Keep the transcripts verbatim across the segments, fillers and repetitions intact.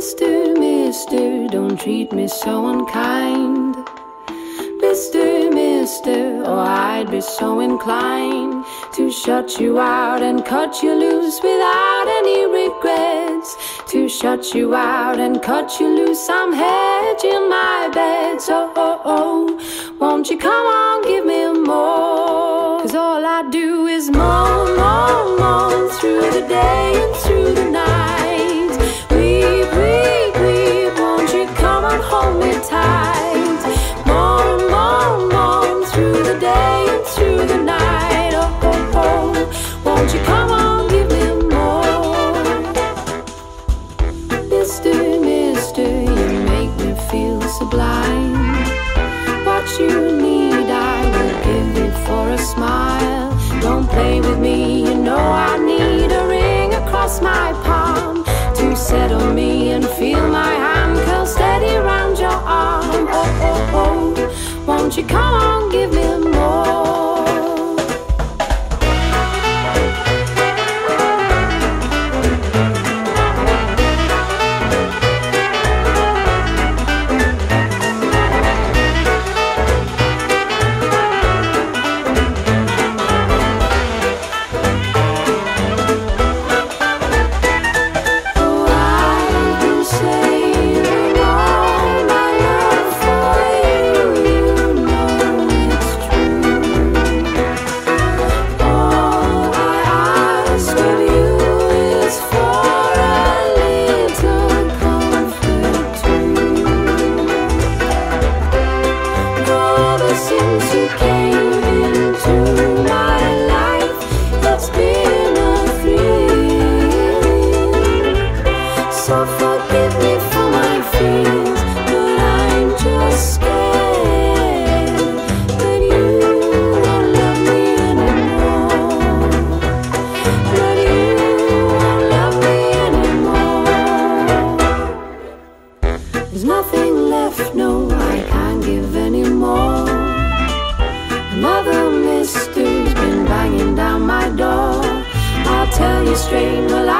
Mister, mister, don't treat me so unkind. Mister, mister, or I'd be so inclined to shut you out and cut you loose without any regrets. To shut you out and cut you loose, I'm hedging my bets. Oh, oh, oh, won't you come on, give me more? Cause all I do is moan, moan, moan through the day and through the night. Weep, weep, weep, won't you come on, hold me tight. Moan, moan, moan through the day and through the night. Oh, oh, oh, won't you come on, give me more? Mister, mister, you make me feel sublime. What you need I will give you for a smile. Don't play with me, you know I need a ring across my palm to settle me and feel my hand curl steady round your arm. Oh, oh, oh, won't you come on, give me more?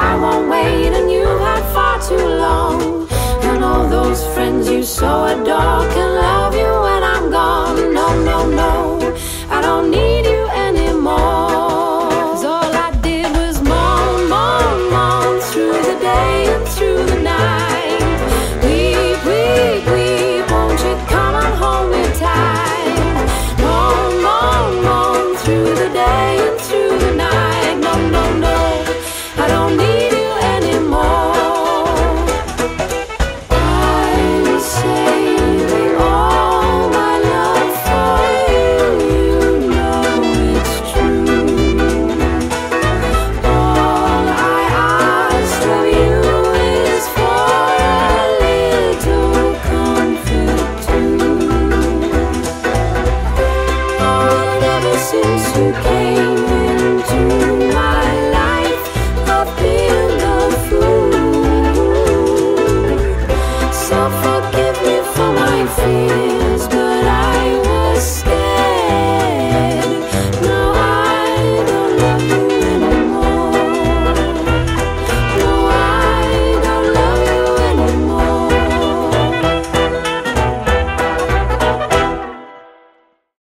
So adore.